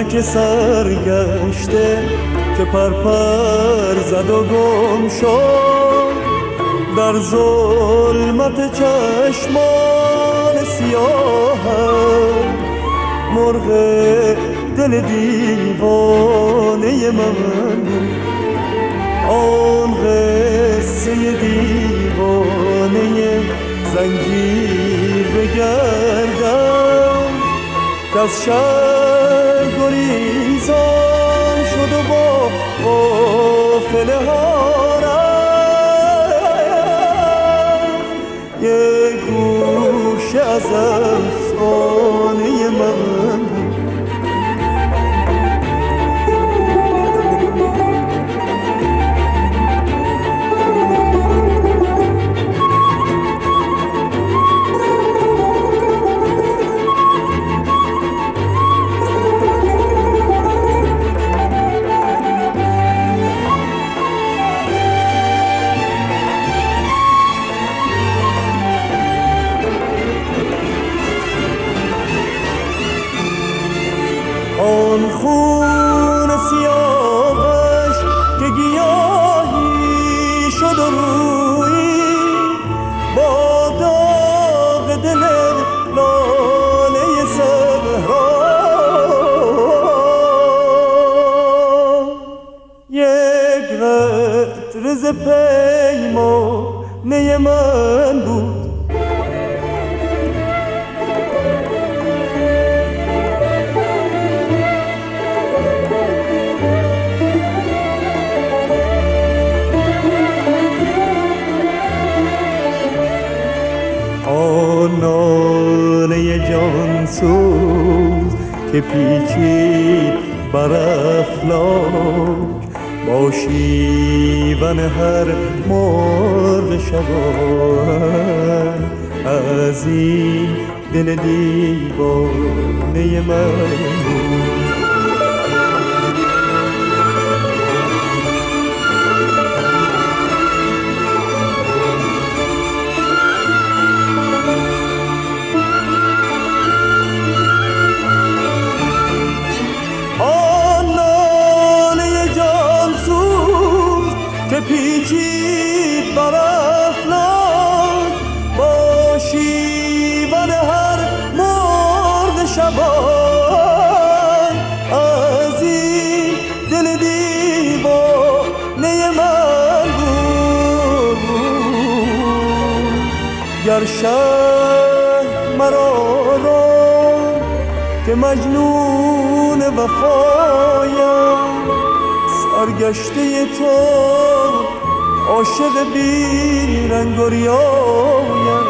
مرغک سرگشته که پرپر زد و گم شد در ظلمت چشمان سیاهت. مرغ دل دیوانه من، آن قصه دیوانه زنجیر بگردم که از شهر گریزان شد و با قافله ها رفت. یک گوشه از افسانه من آن خون سیاوش که گیاهی شد و رویی با داغ دل لاله صحرا. یک قطره ز پیمانه من بود ناله جانسوز که پیچید بر افلاک با شیون هر مرغ شبان. از این دل دیوانه من که پیچید بر افلاک با شیون هر مرغ شبان. از این دل دیوانه من بود گر شهر مرا را که مجنون وفایم سرگشته تو عاشق بی رنگ و ریایم.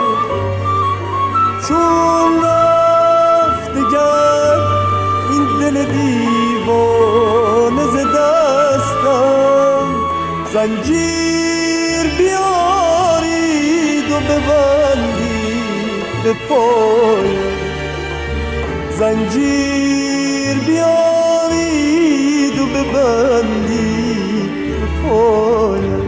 چون رفت دگر این دل دیوانه ز دستم زنجیر بیارید و ببندید به پایم. زنجیر بیارید و ببندید به پایم.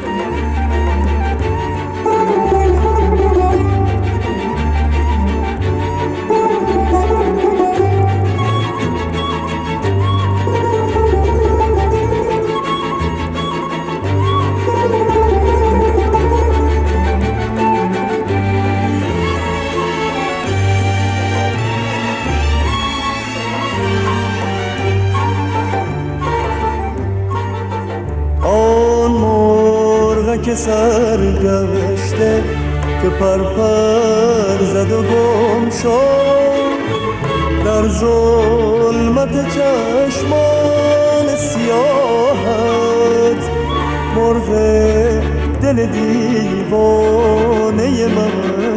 که سرگشته که پرپر زد و گم شد در ظلمت چشمان سیاهت. مرغ دل دیوانه من،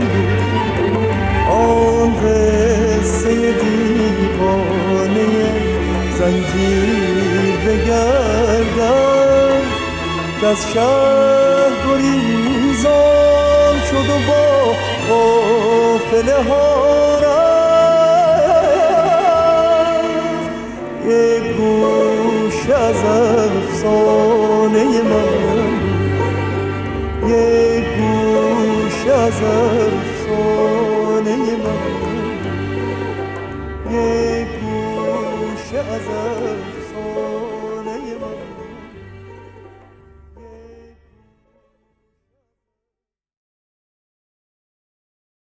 آن قصه دیوانه زنجیر بگردم که از شهر گریزان شد و با قافله ها رفت. یک گوشه از افسانه من، یک گوشه از افسانه من، یک گوشه از